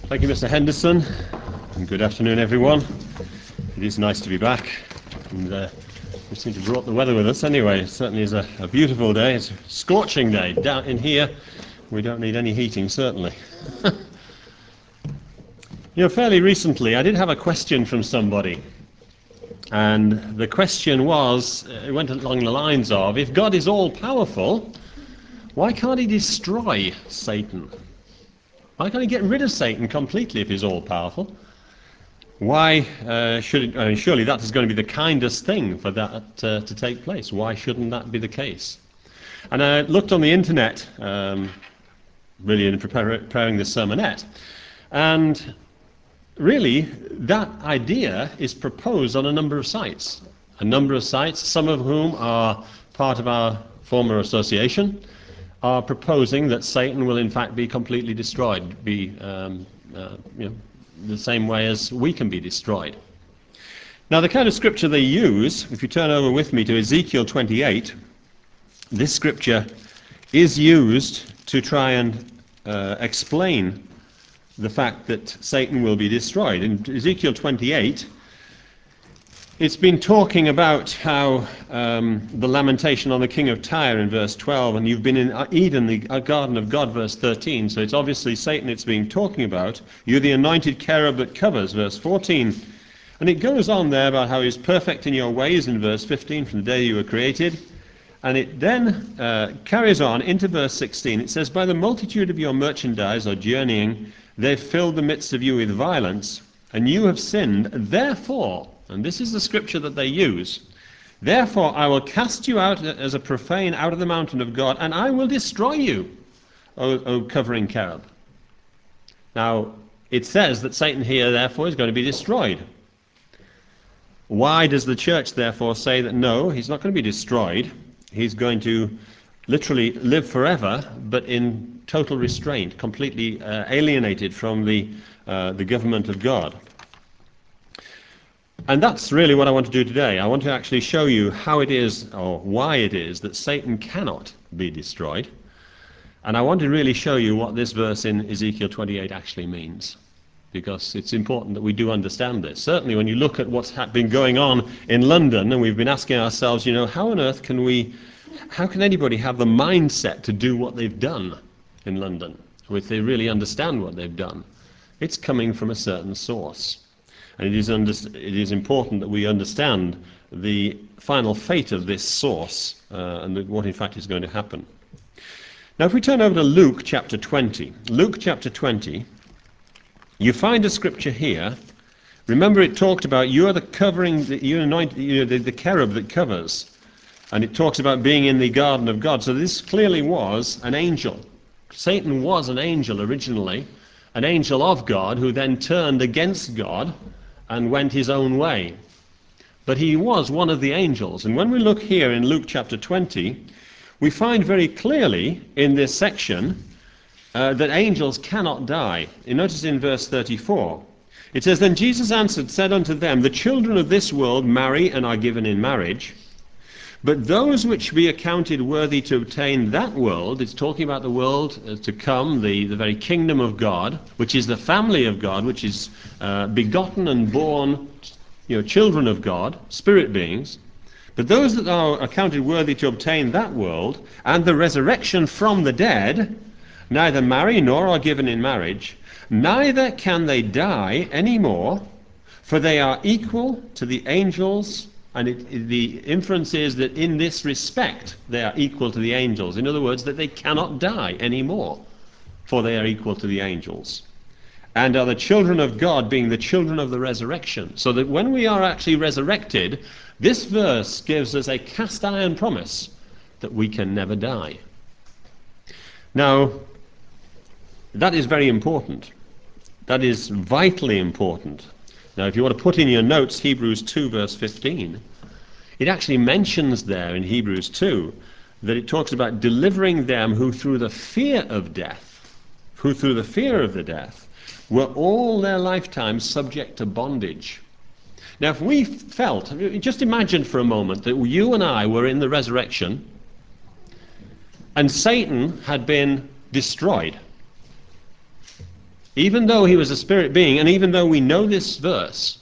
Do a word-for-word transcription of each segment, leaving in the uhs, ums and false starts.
Thank you, Mister Henderson, and good afternoon, everyone. It is nice to be back, and uh, we seem to have brought the weather with us anyway. It certainly is a, a beautiful day. It's a scorching day. Down in here, we don't need any heating, certainly. You know, fairly recently, I did have a question from somebody, and the question was, it went along the lines of, if God is all-powerful, why can't he destroy Satan? Why can't he get rid of Satan completely if he's all-powerful? Why uh, should it, I mean, surely that is going to be the kindest thing for that uh, to take place. Why shouldn't that be the case? And I looked on the internet, um, really in prepar- preparing this sermonette, and really that idea is proposed on a number of sites. A number of sites, some of whom are part of our former association, are proposing that Satan will in fact be completely destroyed, be um, uh, you know, the same way as we can be destroyed. Now the kind of scripture they use, if you turn over with me to Ezekiel twenty-eight, this scripture is used to try and uh, explain the fact that Satan will be destroyed. In Ezekiel twenty-eight, it's been talking about how um, the lamentation on the king of Tyre in verse twelve, and you've been in Eden, the garden of God, verse thirteen. So it's obviously Satan it's being talking about. You're the anointed cherub that covers, verse fourteen. And it goes on there about how he's perfect in your ways in verse fifteen, from the day you were created. And it then uh, carries on into verse sixteen. It says, by the multitude of your merchandise or journeying, they've filled the midst of you with violence, and you have sinned, therefore, and this is the scripture that they use, therefore I will cast you out as a profane out of the mountain of God, and I will destroy you, O, o covering cherub. Now, it says that Satan here, therefore, is going to be destroyed. Why does the church, therefore, say that no, he's not going to be destroyed, he's going to literally live forever, but in total restraint, completely uh, alienated from the, uh, the government of God? And that's really what I want to do today. I want to actually show you how it is, or why it is, that Satan cannot be destroyed. And I want to really show you what this verse in Ezekiel twenty-eight actually means, because it's important that we do understand this. Certainly when you look at what's been going on in London, and we've been asking ourselves, you know, how on earth can we, how can anybody have the mindset to do what they've done in London, if they really understand what they've done? It's coming from a certain source. And it is, under, it is important that we understand the final fate of this source uh, and the, what in fact is going to happen. Now if we turn over to Luke chapter twenty, Luke chapter twenty, you find a scripture here. Remember it talked about you are the covering, you anoint, you are the, the cherub that covers. And it talks about being in the garden of God. So this clearly was an angel. Satan was an angel originally, an angel of God who then turned against God and went his own way. But he was one of the angels. And when we look here in Luke chapter twenty, we find very clearly in this section uh, that angels cannot die. You notice in verse thirty-four, it says, then Jesus answered, said unto them, the children of this world marry and are given in marriage, but those which be accounted worthy to obtain that world, it's talking about the world uh, to come, the, the very kingdom of God, which is the family of God, which is uh, begotten and born, you know, children of God, spirit beings. But those that are accounted worthy to obtain that world and the resurrection from the dead, neither marry nor are given in marriage, neither can they die any more, for they are equal to the angels. And it, the inference is that in this respect they are equal to the angels. In other words, that they cannot die anymore, for they are equal to the angels. And are the children of God, being the children of the resurrection. So that when we are actually resurrected, this verse gives us a cast iron promise that we can never die. Now, that is very important. That is vitally important. Now, if you want to put in your notes Hebrews two verse fifteen, it actually mentions there in Hebrews two that it talks about delivering them who through the fear of death, who through the fear of the death, were all their lifetime subject to bondage. Now, if we felt, just imagine for a moment that you and I were in the resurrection and Satan had been destroyed. even though he was a spirit being, and even though we know this verse,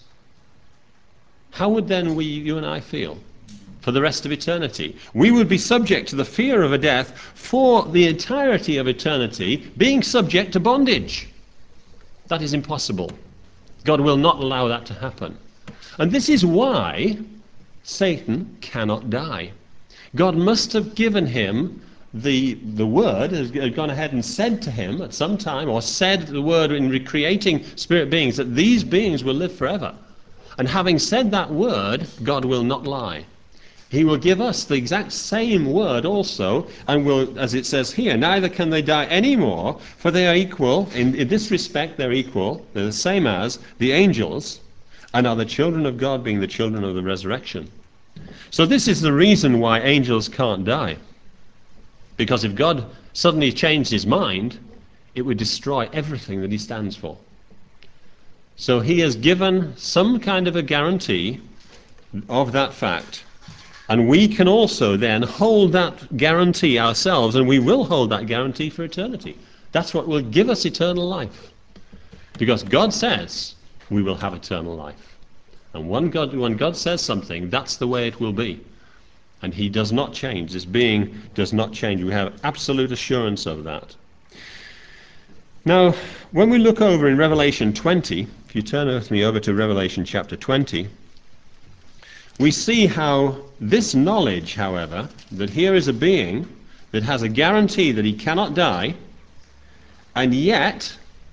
how would then we, you and I feel for the rest of eternity? We would be subject to the fear of a death for the entirety of eternity, being subject to bondage. That is impossible. God will not allow that to happen. And this is why Satan cannot die. God must have given him the the word, has gone ahead and said to him at some time, or said the word in recreating spirit beings, that these beings will live forever. And having said that word, God will not lie. He will give us the exact same word also, and will, as it says here, neither can they die anymore, for they are equal, in, in this respect they're equal, they're the same as the angels, and are the children of God, being the children of the resurrection. So this is the reason why angels can't die. Because if God suddenly changed his mind, it would destroy everything that he stands for. So he has given some kind of a guarantee of that fact. And we can also then hold that guarantee ourselves, and we will hold that guarantee for eternity. That's what will give us eternal life. Because God says we will have eternal life. And when God, when God says something, that's the way it will be. And he does not change. This being does not change. We have absolute assurance of that. Now, when we look over in Revelation twenty, if you turn with me over to Revelation chapter twenty, we see how this knowledge, however, that here is a being that has a guarantee that he cannot die, and yet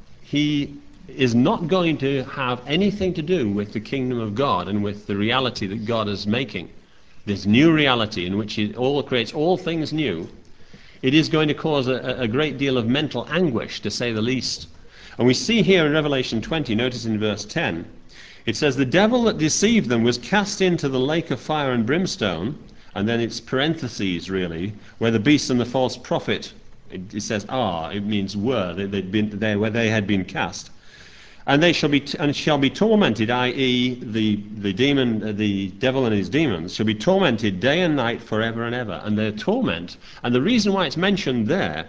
he is not going to have anything to do with the kingdom of God and with the reality that God is making, this new reality in which he all creates all things new. It is going to cause a, a great deal of mental anguish, to say the least. And we see here in Revelation twenty, notice in verse ten, it says, the devil that deceived them was cast into the lake of fire and brimstone, and then it's parentheses really, where the beast and the false prophet, it, it says are, it means were, they, they'd been there where they had been cast. And they shall be t- and shall be tormented, that is, the the demon, uh, the devil and his demons shall be tormented day and night forever and ever. And their torment, and the reason why it's mentioned there,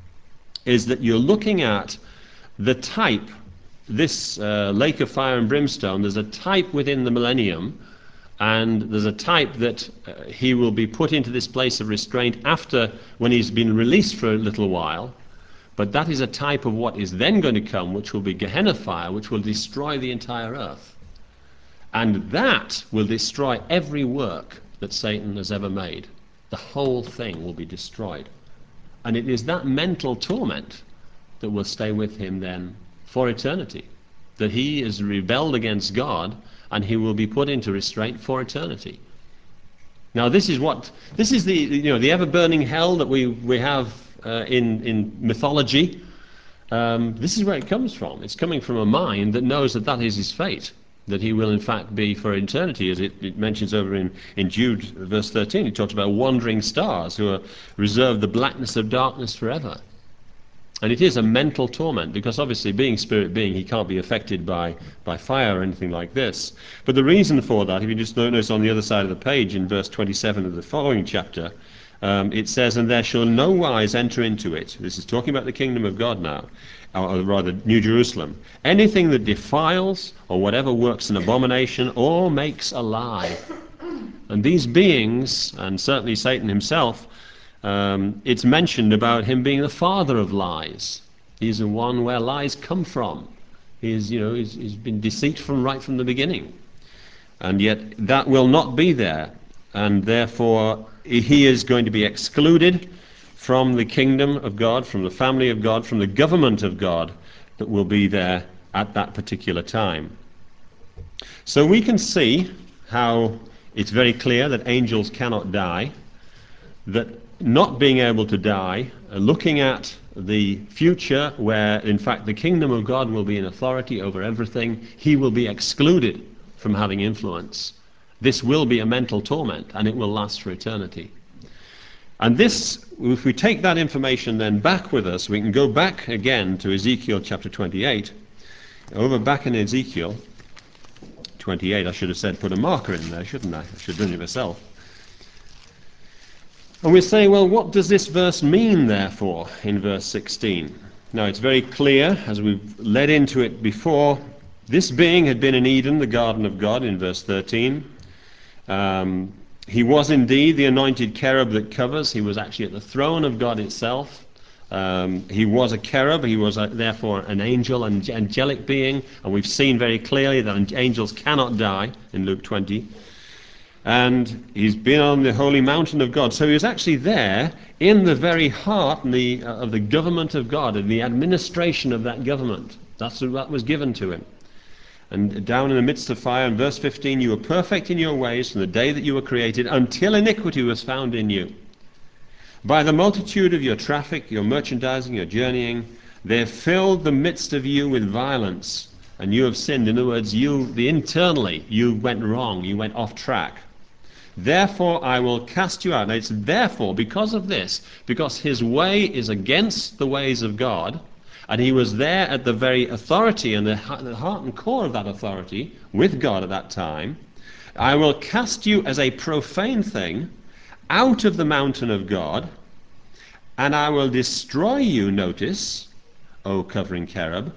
is that you're looking at the type. This uh, lake of fire and brimstone, there's a type within the millennium, and there's a type that uh, he will be put into this place of restraint after, when he's been released for a little while. But that is a type of what is then going to come, which will be Gehenna fire, which will destroy the entire earth. And that will destroy every work that Satan has ever made. The whole thing will be destroyed. And it is that mental torment that will stay with him then for eternity, that he is rebelled against God, and he will be put into restraint for eternity. Now this is what this is the you know the ever-burning hell that we we have uh, in in mythology. Um, this is where it comes from. It's coming from a mind that knows that that is his fate, that he will in fact be for eternity, as it, it mentions over in in Jude verse thirteen. It talks about wandering stars who are reserved the blackness of darkness forever. And it is a mental torment, because obviously being spirit being, he can't be affected by, by fire or anything like this. But the reason for that, if you just notice on the other side of the page in verse twenty-seven of the following chapter, um, it says, and there shall no wise enter into it. This is talking about the kingdom of God now, or rather New Jerusalem. Anything that defiles, or whatever works an abomination, or makes a lie. And these beings, and certainly Satan himself, Um, it's mentioned about him being the father of lies. He's the one where lies come from. He's, you know, he's, he's been deceit from right from the beginning. And yet that will not be there. And therefore he is going to be excluded from the kingdom of God, from the family of God, from the government of God that will be there at that particular time. So we can see how it's very clear that angels cannot die, that not being able to die, uh, looking at the future where in fact the kingdom of God will be in authority over everything, he will be excluded from having influence. This will be a mental torment, and it will last for eternity. And this, if we take that information then back with us, we can go back again to Ezekiel chapter twenty-eight. Over back in Ezekiel twenty-eight, I should have said put a marker in there, shouldn't I? I should have done it myself. And we say, well, what does this verse mean, therefore, in verse sixteen? Now it's very clear, as we've led into it before, this being had been in Eden, the garden of God, in verse thirteen. Um, he was indeed the anointed cherub that covers. He was actually at the throne of God itself. Um, he was a cherub. He was a, therefore an angel, an angelic being, and we've seen very clearly that angels cannot die in Luke twenty. And he's been on the holy mountain of God. So he was actually there in the very heart and the, uh, of the government of God and the administration of that government. That's what was given to him. And down in the midst of fire, in verse fifteen, you were perfect in your ways from the day that you were created until iniquity was found in you. By the multitude of your traffic, your merchandising, your journeying, they have filled the midst of you with violence, and you have sinned. In other words, you, the internally, you went wrong, you went off track. Therefore I will cast you out. Now it's therefore, because of this, because his way is against the ways of God, and he was there at the very authority and the heart and core of that authority with God at that time, I will cast you as a profane thing out of the mountain of God, and I will destroy you, notice, O covering cherub,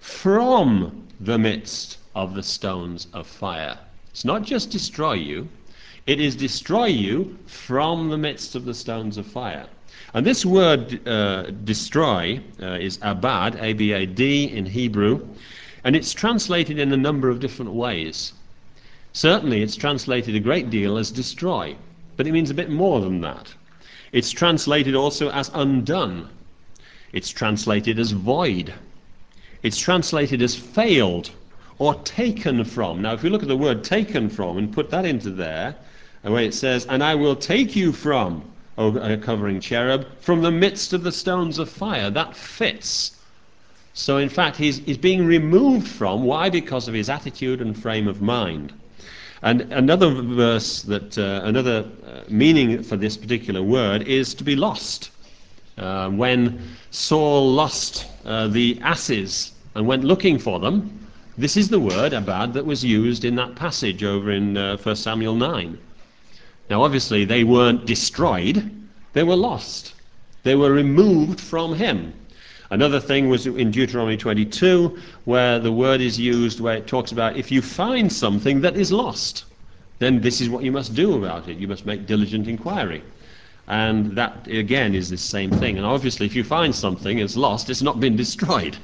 from the midst of the stones of fire. It's not just destroy you, it is destroy you from the midst of the stones of fire. And this word uh, destroy uh, is abad, A B A D in Hebrew, and it's translated in a number of different ways. Certainly it's translated a great deal as destroy, but it means a bit more than that. It's translated also as undone. It's translated as void. It's translated as failed or taken from. Now if you look at the word taken from and put that into there, the way it says, and I will take you from, O covering cherub, from the midst of the stones of fire. That fits. So in fact he's, he's being removed from. Why? Because of his attitude and frame of mind. And another verse, that uh, another uh, meaning for this particular word is to be lost. Uh, when Saul lost uh, the asses and went looking for them, this is the word, abad, that was used in that passage over in uh, First Samuel nine. Now obviously they weren't destroyed, they were lost. They were removed from him. Another thing was in Deuteronomy twenty-two, where the word is used where it talks about if you find something that is lost, then this is what you must do about it. You must make diligent inquiry. And that again is the same thing. And obviously if you find something that's lost, it's not been destroyed.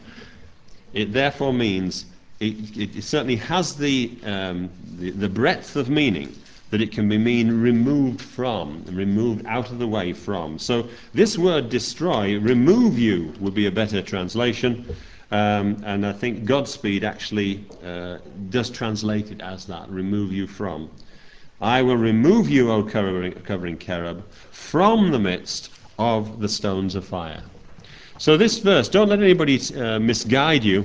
It therefore means, it, it, it certainly has the, um, the, the breadth of meaning that it can be mean removed from, removed out of the way from. So this word destroy, remove you, would be a better translation. Um, and I think Godspeed actually uh, does translate it as that, remove you from. I will remove you, O covering, covering cherub, from the midst of the stones of fire. So this verse, don't let anybody uh, misguide you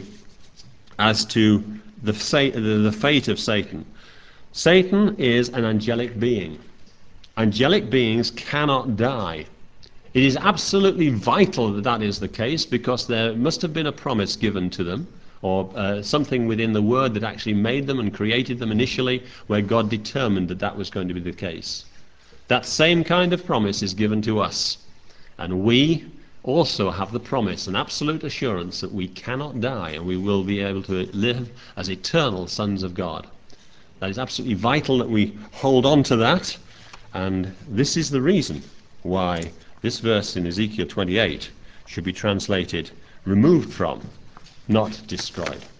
as to the, the fate of Satan. Satan is an angelic being. Angelic beings cannot die. It is absolutely vital that that is the case, because there must have been a promise given to them, or uh, something within the word that actually made them and created them initially, where God determined that that was going to be the case. That same kind of promise is given to us, and we also have the promise and absolute assurance that we cannot die, and we will be able to live as eternal sons of God. That is absolutely vital that we hold on to that, and this is the reason why this verse in Ezekiel twenty-eight should be translated removed from, not destroyed.